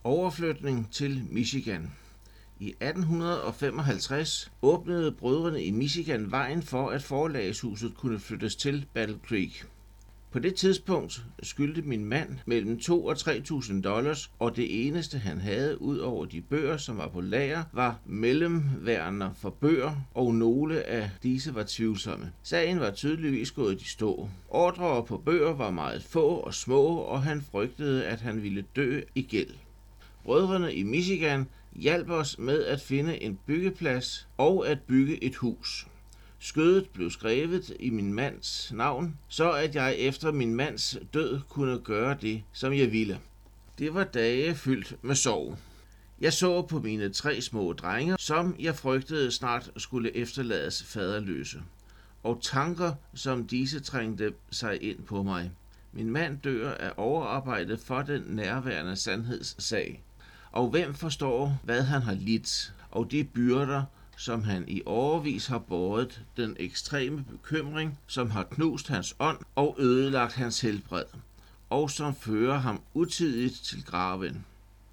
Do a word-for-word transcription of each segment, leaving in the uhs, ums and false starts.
Overflytning til Michigan. I atten femoghalvtreds åbnede brødrene i Michigan vejen for, at forlagshuset kunne flyttes til Battle Creek. På det tidspunkt skyldte min mand mellem to og tre tusind dollars, og det eneste han havde ud over de bøger, som var på lager, var mellemværender for bøger, og nogle af disse var tvivlsomme. Sagen var tydeligvis gået i stå. Ordrer på bøger var meget få og små, og han frygtede, at han ville dø i gæld. Brødrene i Michigan hjalp os med at finde en byggeplads og at bygge et hus. Skødet blev skrevet i min mands navn, så at jeg efter min mands død kunne gøre det, som jeg ville. Det var dage fyldt med sorg. Jeg så på mine tre små drenge, som jeg frygtede snart skulle efterlades faderløse, og tanker som disse trængte sig ind på mig. Min mand dør af overarbejde for den nærværende sandhedssag, og hvem forstår, hvad han har lidt, og de byrder, som han i årevis har båret, den ekstreme bekymring, som har knust hans ånd og ødelagt hans helbred, og som fører ham utidigt til graven,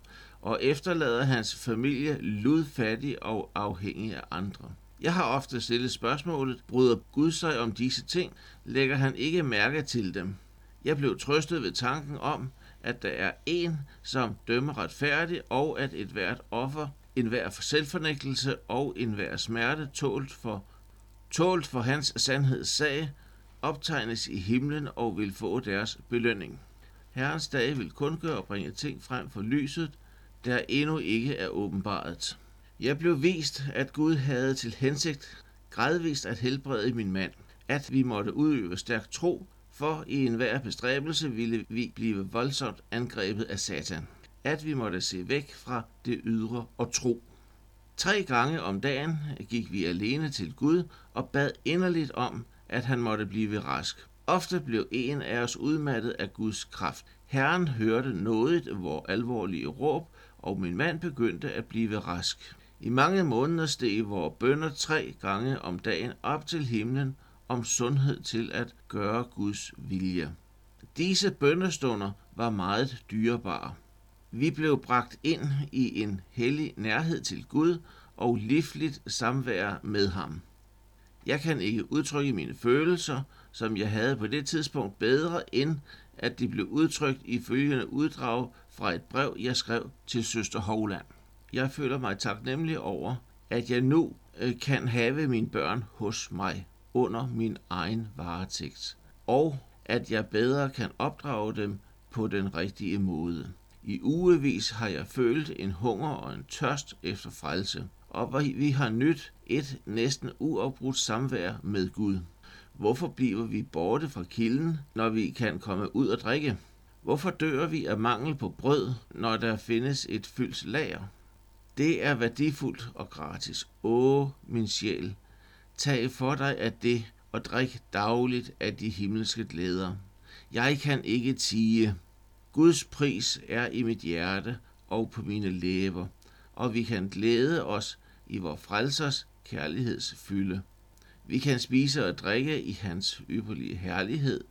og efterlader hans familie ludfattig og afhængig af andre. Jeg har ofte stillet spørgsmålet, bryder Gud sig om disse ting, lægger han ikke mærke til dem? Jeg blev trøstet ved tanken om, at der er en, som dømmer retfærdigt, og at et hvert offer, enhver for selvfornægtelse og enhver smerte tålt for, tålt for hans sandhedssag, optegnes i himlen og vil få deres belønning. Herrens dag vil kun gøre og bringe ting frem for lyset, der endnu ikke er åbenbaret. Jeg blev vist, at Gud havde til hensigt gradvist at helbrede min mand, at vi måtte udøve stærk tro, for i enhver bestræbelse ville vi blive voldsomt angrebet af Satan, at vi måtte se væk fra det ydre og tro. Tre gange om dagen gik vi alene til Gud og bad inderligt om, at han måtte blive rask. Ofte blev en af os udmattet af Guds kraft. Herren hørte nådigt vor alvorlige råb, og min mand begyndte at blive rask. I mange måneder steg vores bønner tre gange om dagen op til himlen om sundhed til at gøre Guds vilje. Disse bønnestunder var meget dyrebare. Vi blev bragt ind i en hellig nærhed til Gud og livligt samvær med ham. Jeg kan ikke udtrykke mine følelser, som jeg havde på det tidspunkt, bedre end at de blev udtrykt i følgende uddrag fra et brev, jeg skrev til søster Hovland. Jeg føler mig taknemmelig over, at jeg nu kan have mine børn hos mig under min egen varetægt, og at jeg bedre kan opdrage dem på den rigtige måde. I ugevis har jeg følt en hunger og en tørst efter frelse, og vi har nydt et næsten uafbrudt samvær med Gud. Hvorfor bliver vi borte fra kilden, når vi kan komme ud og drikke? Hvorfor dør vi af mangel på brød, når der findes et fyldt lager? Det er værdifuldt og gratis. Åh, min sjæl, tag for dig af det og drik dagligt af de himmelske glæder. Jeg kan ikke tie. Guds pris er i mit hjerte og på mine læber, og vi kan glæde os i vor frelsers kærlighedsfylde. Vi kan spise og drikke i hans ypperlige herlighed.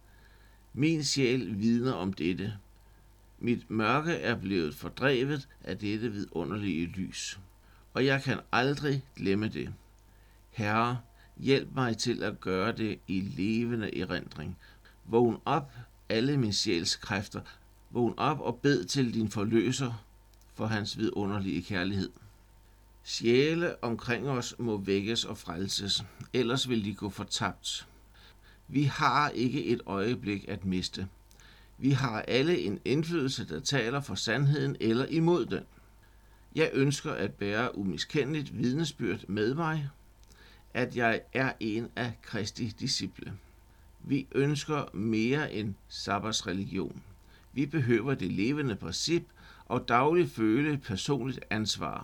Min sjæl vidner om dette. Mit mørke er blevet fordrevet af dette vidunderlige lys, og jeg kan aldrig glemme det. Herre, hjælp mig til at gøre det i levende erindring. Vågn op, alle min sjæls kræfter. Vågn op og bed til din forløser for hans vidunderlige kærlighed. Sjæle omkring os må vækkes og frelses, ellers vil de gå fortabt. Vi har ikke et øjeblik at miste. Vi har alle en indflydelse, der taler for sandheden eller imod den. Jeg ønsker at bære umiskendeligt vidnesbyrd med mig, at jeg er en af Kristi disciple. Vi ønsker mere end sabbatsreligion. Vi behøver det levende princip og dagligt føle personligt ansvar.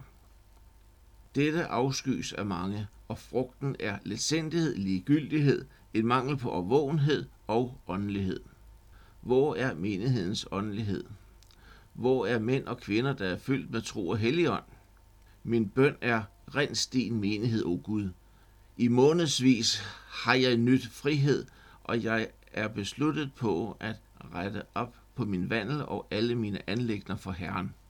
Dette afskys af mange, og frugten er letsindighed, ligegyldighed, en mangel på årvågenhed og åndelighed. Hvor er menighedens åndelighed? Hvor er mænd og kvinder, der er fyldt med tro og helligånd? Min bøn er, rens din menighed, o Gud. I månedsvis har jeg nyt frihed, og jeg er besluttet på at rette op på min vandel og alle mine anliggender for Herren.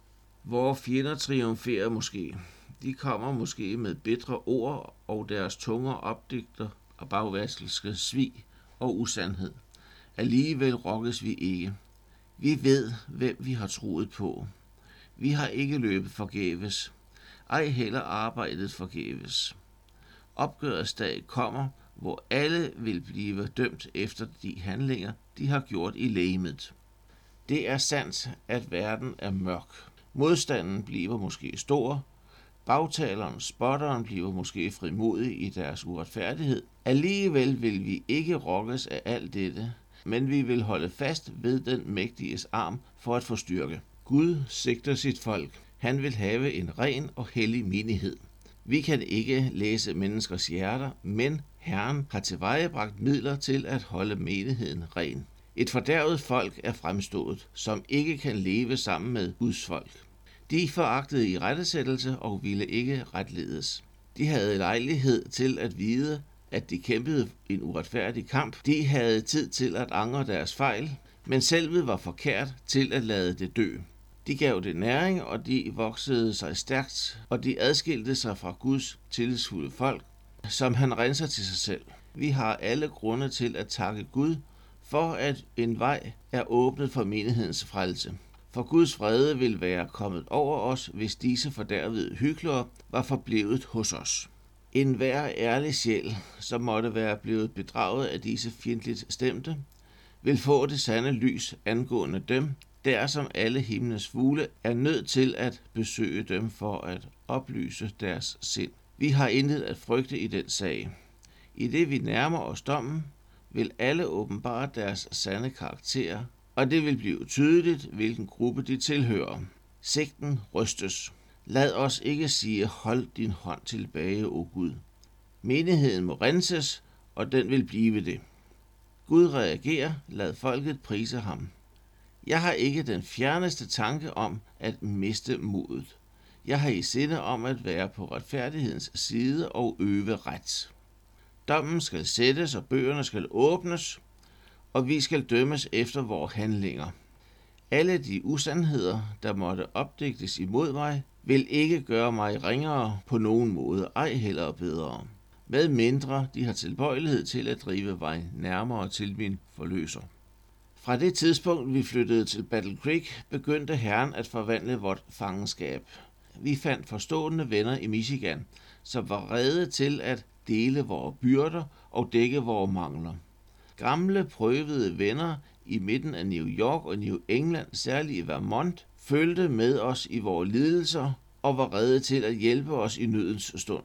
Vore fjender triumferer måske. De kommer måske med bitre ord, og deres tunger opdigter og bagvaskelske svig og usandhed. Alligevel rokkes vi ikke. Vi ved, hvem vi har troet på. Vi har ikke løbet forgæves. Ej heller arbejdet forgæves. Opgørets dag kommer, hvor alle vil blive dømt efter de handlinger, de har gjort i legemet. Det er sandt, at verden er mørk. Modstanden bliver måske stor. Bagtaleren, spotteren bliver måske frimodig i deres uretfærdighed. Alligevel vil vi ikke rokkes af alt dette, men vi vil holde fast ved den mægtiges arm for at få styrke. Gud sigter sit folk. Han vil have en ren og hellig menighed. Vi kan ikke læse menneskers hjerter, men Herren har tilvejebragt midler til at holde menigheden ren. Et fordærvet folk er fremstået, som ikke kan leve sammen med Guds folk. De foragtede i rettesættelse og ville ikke retledes. De havde lejlighed til at vide, at de kæmpede en uretfærdig kamp. De havde tid til at angre deres fejl, men selvet var forkert til at lade det dø. De gav det næring, og de voksede sig stærkt, og de adskilte sig fra Guds tillidsfulde folk, som han renser til sig selv. Vi har alle grunde til at takke Gud for, at en vej er åbnet for menighedens frelse. For Guds vrede vil være kommet over os, hvis disse fordærvede hyklere var forblevet hos os. En hver ærlig sjæl, som måtte være blevet bedraget af disse fjendtligt stemte, vil få det sande lys angående dem, der som alle himlens fugle er nødt til at besøge dem for at oplyse deres sind. Vi har intet at frygte i den sag. I det vi nærmer os dommen, vil alle åbenbare deres sande karakter, og det vil blive tydeligt, hvilken gruppe de tilhører. Sigten rystes. Lad os ikke sige, hold din hånd tilbage, o Gud. Menigheden må renses, og den vil blive det. Gud reagerer, lad folket prise ham. Jeg har ikke den fjerneste tanke om at miste modet. Jeg har i sinde om at være på retfærdighedens side og øve ret. Dommen skal sættes, og bøgerne skal åbnes, og vi skal dømmes efter vores handlinger. Alle de usandheder, der måtte opdigtes imod mig, vil ikke gøre mig ringere på nogen måde, ej heller bedre, med mindre de har tilbøjelighed til at drive vej nærmere til min forløser. Fra det tidspunkt, vi flyttede til Battle Creek, begyndte Herren at forvandle vort fangenskab. Vi fandt forstående venner i Michigan, som var rede til at dele vores byrder og dække vores mangler. Gamle, prøvede venner i midten af New York og New England, særligt i Vermont, følte med os i vores lidelser og var rede til at hjælpe os i nødens stund.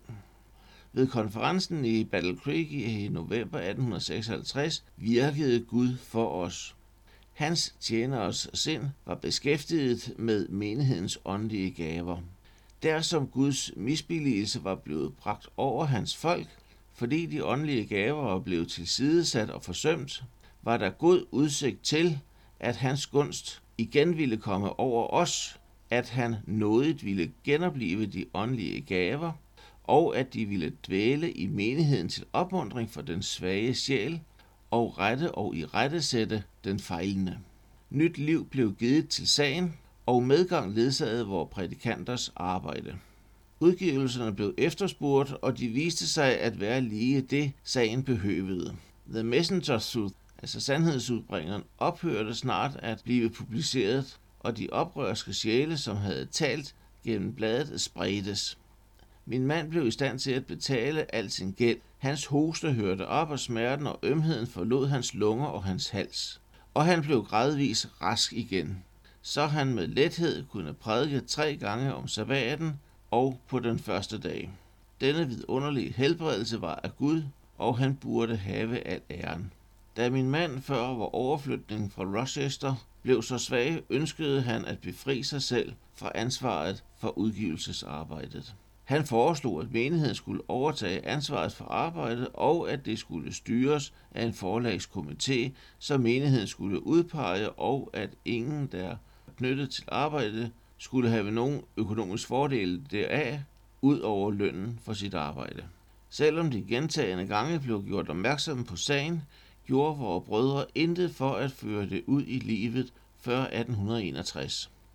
Ved konferencen i Battle Creek i november atten seksoghalvtreds virkede Gud for os. Hans tjeneres sind var beskæftiget med menighedens åndelige gaver. Der som Guds misbilligelse var blevet bragt over hans folk, fordi de åndelige gaver var blevet tilsidesat og forsømt, var der god udsigt til, at hans gunst igen ville komme over os, at han nådigt ville genoplive de åndelige gaver, og at de ville dvæle i menigheden til opmuntring for den svage sjæl, og rette og irettesætte den fejlende. Nyt liv blev givet til sagen, og medgang ledsagede vores prædikanters arbejde. Udgivelserne blev efterspurgt, og de viste sig at være lige det, sagen behøvede. The Messenger's Truth, altså sandhedsudbringeren, ophørte snart at blive publiceret, og de oprørske sjæle, som havde talt gennem bladet, spredtes. Min mand blev i stand til at betale al sin gæld. Hans hoste hørte op, og smerten og ømheden forlod hans lunger og hans hals. Og han blev gradvis rask igen, så han med lethed kunne prædike tre gange om sabbaten og på den første dag. Denne vidunderlige helbredelse var af Gud, og han burde have al æren. Da min mand før vor overflytning fra Rochester blev så svag, ønskede han at befri sig selv fra ansvaret for udgivelsesarbejdet. Han foreslog, at menigheden skulle overtage ansvaret for arbejdet, og at det skulle styres af en forlagskomité, som menigheden skulle udpege, og at ingen, der knyttet til arbejdet, skulle have nogen økonomisk fordel deraf, ud over lønnen for sit arbejde. Selvom de gentagende gange blev gjort opmærksomme på sagen, gjorde vores brødre intet for at føre det ud i livet før atten enogtres.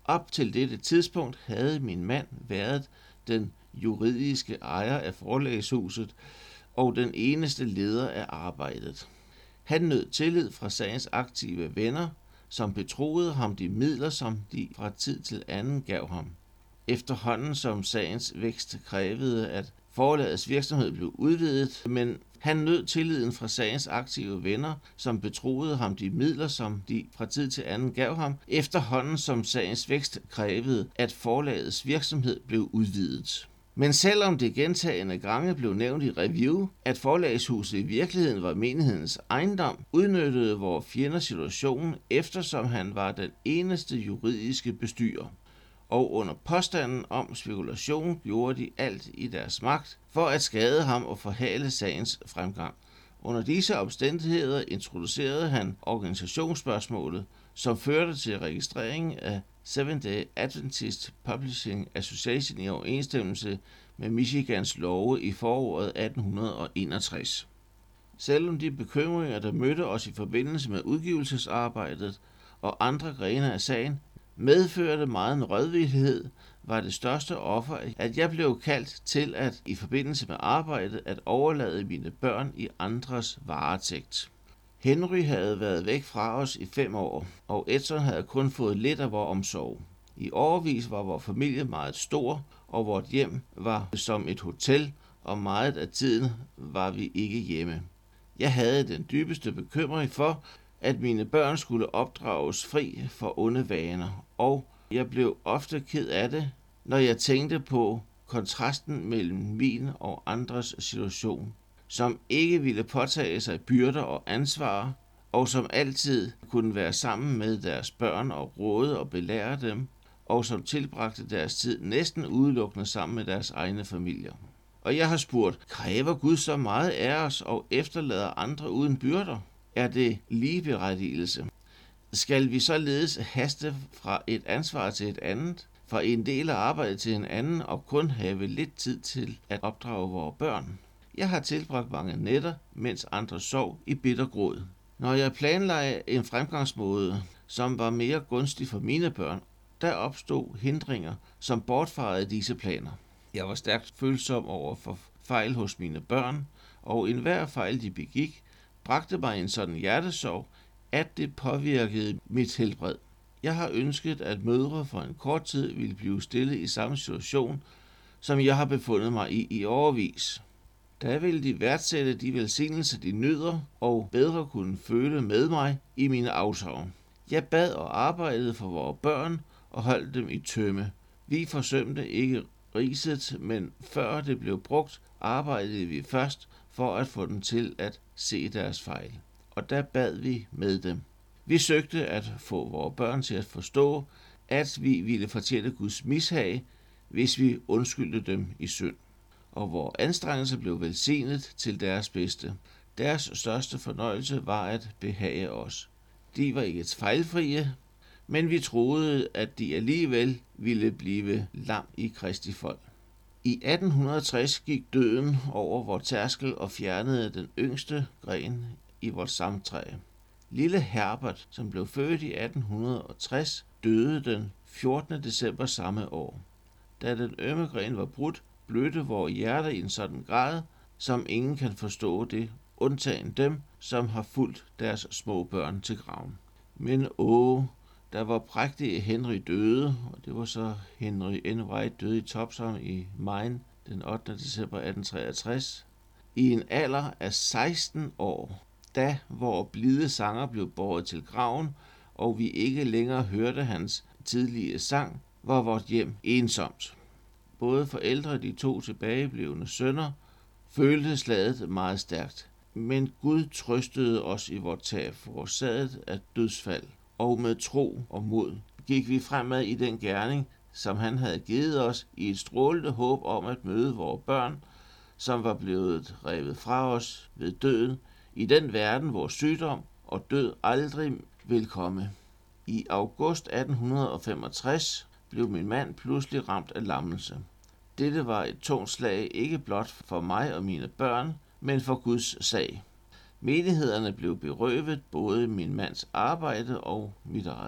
Op til dette tidspunkt havde min mand været den juridiske ejer af forlagshuset og den eneste leder af arbejdet. Han nød tillid fra sagens aktive venner, som betroede ham de midler, som de fra tid til anden gav ham. Efterhånden som sagens vækst krævede, at forlagets virksomhed blev udvidet, men han nød tilliden fra sagens aktive venner, som betroede ham de midler, som de fra tid til anden gav ham, efterhånden som sagens vækst krævede, at forlagets virksomhed blev udvidet. Men selvom det gentagende gange blev nævnt i review, at forlagshuset i virkeligheden var menighedens ejendom, udnyttede vores fjender situationen, eftersom han var den eneste juridiske bestyrer. Og under påstanden om spekulation gjorde de alt i deres magt for at skade ham og forhale sagens fremgang. Under disse omstændigheder introducerede han organisationsspørgsmålet, som førte til registreringen af Seventh-day Adventist Publishing Association i overensstemmelse med Michigans love i foråret atten enogtres. Selvom de bekymringer, der mødte os i forbindelse med udgivelsesarbejdet og andre grene af sagen, medførte meget rådvillighed, var det største offer, at jeg blev kaldt til at i forbindelse med arbejdet at overlade mine børn i andres varetægt. Henry havde været væk fra os i fem år, og Edson havde kun fået lidt af vores omsorg. I årevis var vores familie meget stor, og vort hjem var som et hotel, og meget af tiden var vi ikke hjemme. Jeg havde den dybeste bekymring for, at mine børn skulle opdrages fri for onde vaner, og jeg blev ofte ked af det, når jeg tænkte på kontrasten mellem min og andres situation, som ikke ville påtage sig byrder og ansvar, og som altid kunne være sammen med deres børn og råde og belære dem, og som tilbragte deres tid næsten udelukkende sammen med deres egne familier. Og jeg har spurgt, kræver Gud så meget af os og efterlader andre uden byrder? Er det ligeberettigelse? Skal vi således haste fra et ansvar til et andet, fra en del af arbejdet til en anden og kun have lidt tid til at opdrage vores børn? Jeg har tilbragt mange nætter, mens andre sov i bitter gråd. Når jeg planlagde en fremgangsmåde, som var mere gunstig for mine børn, der opstod hindringer, som bortfarede disse planer. Jeg var stærkt følsom over for fejl hos mine børn, og enhver fejl, de begik, bragte mig en sådan hjertesorg, at det påvirkede mit helbred. Jeg har ønsket, at mødre for en kort tid ville blive stillet i samme situation, som jeg har befundet mig i i årevis. Der ville de værdsætte de velsignelser, de nyder, og bedre kunne føle med mig i mine afsavn. Jeg bad og arbejdede for vores børn og holdt dem i tømme. Vi forsømte ikke riset, men før det blev brugt, arbejdede vi først for at få dem til at se deres fejl. Og der bad vi med dem. Vi søgte at få vores børn til at forstå, at vi ville fortjene Guds mishag, hvis vi undskyldte dem i synd. Og vores anstrengelser blev velsignet til deres bedste. Deres største fornøjelse var at behage os. De var ikke fejlfrie, men vi troede, at de alligevel ville blive lam i Kristi folk. I atten tres gik døden over vor tærskel og fjernede den yngste gren i vort samtræ. Lille Herbert, som blev født i atten tres, døde den fjortende december samme år. Da den ømme gren var brudt, blødte vores hjerter i en sådan grad, som ingen kan forstå det, undtagen dem, som har fulgt deres små børn til graven. Men åh, der var prægtige Henry døde, og det var så Henry N. White døde i Topsham i Maine den ottende december atten treogtres, i en alder af seksten år, da hvor blide sanger blev båret til graven, og vi ikke længere hørte hans tidlige sang, var vort hjem ensomt. Både forældre og de to tilbageblevne sønner følte slaget meget stærkt, men Gud trøstede os i vort tab forårsaget af dødsfald, og med tro og mod gik vi fremad i den gerning, som han havde givet os i et strålende håb om at møde vores børn, som var blevet revet fra os ved døden, i den verden, hvor sygdom og død aldrig vil komme. I august atten femogtres blev min mand pludselig ramt af lammelse. Dette var et tungt slag ikke blot for mig og mine børn, men for Guds sag. Menighederne blev berøvet både min mands arbejde og mit eget.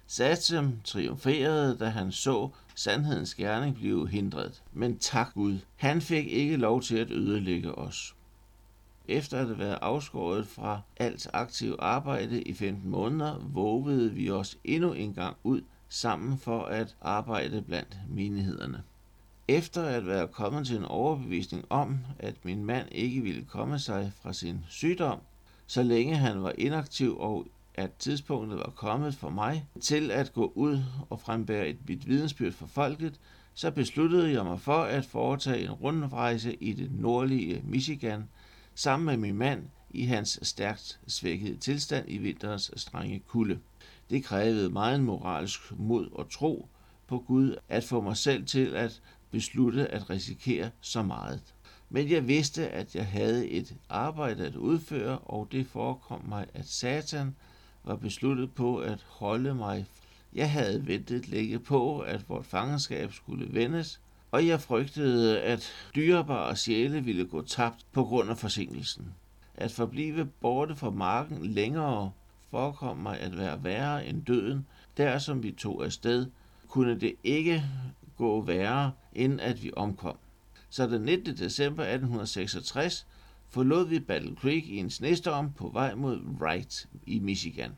Satan triumferede, da han så sandhedens gerning blive hindret. Men tak Gud, han fik ikke lov til at ødelægge os. Efter at have været afskåret fra alt aktivt arbejde i femten måneder, vågede vi os endnu en gang ud sammen for at arbejde blandt menighederne. Efter at være kommet til en overbevisning om, at min mand ikke ville komme sig fra sin sygdom, så længe han var inaktiv, og at tidspunktet var kommet for mig til at gå ud og frembære et mit vidensbyrd for folket, så besluttede jeg mig for at foretage en rundrejse i det nordlige Michigan, sammen med min mand i hans stærkt svækkede tilstand i vinterens strenge kulde. Det krævede meget moralsk mod og tro på Gud at få mig selv til at beslutte at risikere så meget. Men jeg vidste, at jeg havde et arbejde at udføre, og det forekom mig, at Satan var besluttet på at holde mig. Jeg havde ventet længe på, at vort fangenskab skulle vendes, og jeg frygtede, at dyrebare sjæle ville gå tabt på grund af forsinkelsen. At forblive borte fra marken længere forekom mig at være værre end døden. Der som vi tog afsted, kunne det ikke gå værre, end at vi omkom. Så den nittende december atten seksogtres forlod vi Battle Creek i en snestorm på vej mod Wright i Michigan.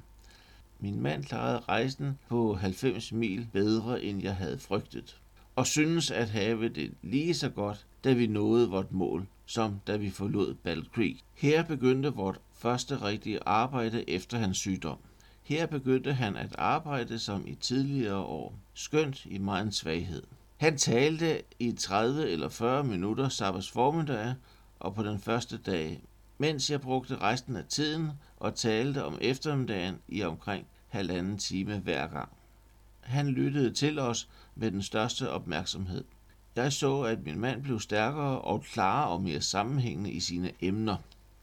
Min mand klarede rejsen på halvfems mil bedre, end jeg havde frygtet, og synes at have det lige så godt, da vi nåede vort mål, som da vi forlod Battle Creek. Her begyndte vort første rigtige arbejde efter hans sygdom. Her begyndte han at arbejde som i tidligere år, skønt i megen svaghed. Han talte i tredive eller fyrre minutter sabbat formiddag og på den første dag, mens jeg brugte resten af tiden og talte om eftermiddagen i omkring halvanden time hver gang. Han lyttede til os med den største opmærksomhed. Jeg så, at min mand blev stærkere og klarere og mere sammenhængende i sine emner.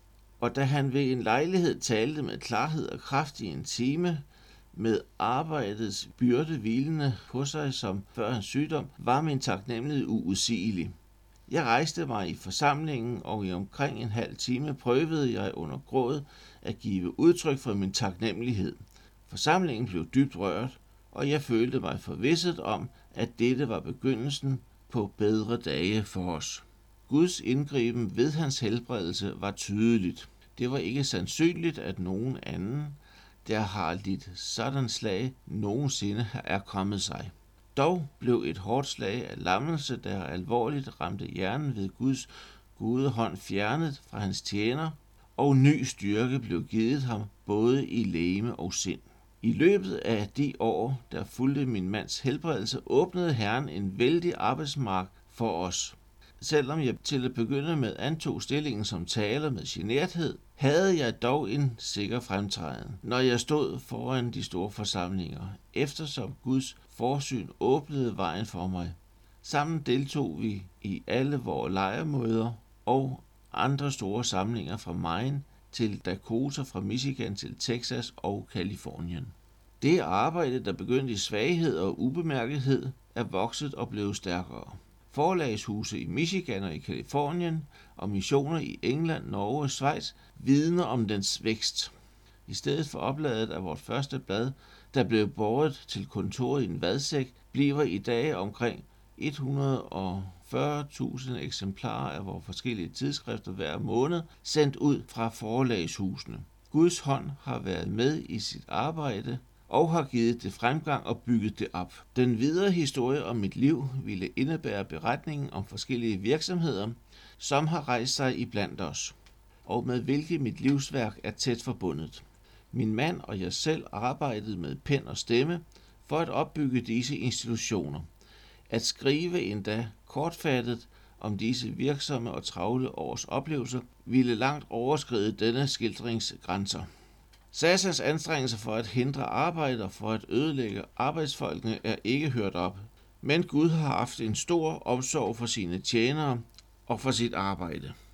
Og da han ved en lejlighed talte med klarhed og kraft i en time, med arbejdets byrde hvilende på sig som før hans sygdom, var min taknemmelighed uudsigelig. Jeg rejste mig i forsamlingen, og i omkring en halv time prøvede jeg under gråd at give udtryk for min taknemmelighed. Forsamlingen blev dybt rørt, og jeg følte mig forvisset om, at dette var begyndelsen på bedre dage for os. Guds indgriben ved hans helbredelse var tydeligt. Det var ikke sandsynligt, at nogen anden, der har lidt sådan slag, nogensinde er kommet sig. Dog blev et hårdt slag af lammelse, der alvorligt ramte hjernen ved Guds gode hånd, fjernet fra hans tjener, og ny styrke blev givet ham både i legeme og sind. I løbet af de år, der fulgte min mands helbredelse, åbnede Herren en vældig arbejdsmark for os. Selvom jeg til at begynde med antog stillingen som taler med generthed, havde jeg dog en sikker fremtræden, når jeg stod foran de store forsamlinger, eftersom Guds forsyn åbnede vejen for mig. Sammen deltog vi i alle vores lejrmøder og andre store samlinger fra Maine til Dakota, fra Michigan til Texas og Kalifornien. Det arbejde, der begyndte i svaghed og ubemærkethed, er vokset og blevet stærkere. Forlagshuse i Michigan og i Kalifornien og missioner i England, Norge og Schweiz vidner om dens vækst. I stedet for opladet af vort første blad, der blev båret til kontoret i en vadsæk, bliver i dag omkring et hundrede og fyrre tusind eksemplarer af vores forskellige tidsskrifter hver måned sendt ud fra forlagshusene. Guds hånd har været med i sit arbejde og har givet det fremgang og bygget det op. Den videre historie om mit liv ville indebære beretningen om forskellige virksomheder, som har rejst sig iblandt os, og med hvilke mit livsværk er tæt forbundet. Min mand og jeg selv arbejdede med pen og stemme for at opbygge disse institutioner. At skrive endda kortfattet om disse virksomme og travle års oplevelser ville langt overskride denne skildrings grænser. Satans anstrengelser for at hindre arbejde og for at ødelægge arbejdsfolkene er ikke hørt op, men Gud har haft en stor omsorg for sine tjenere og for sit arbejde.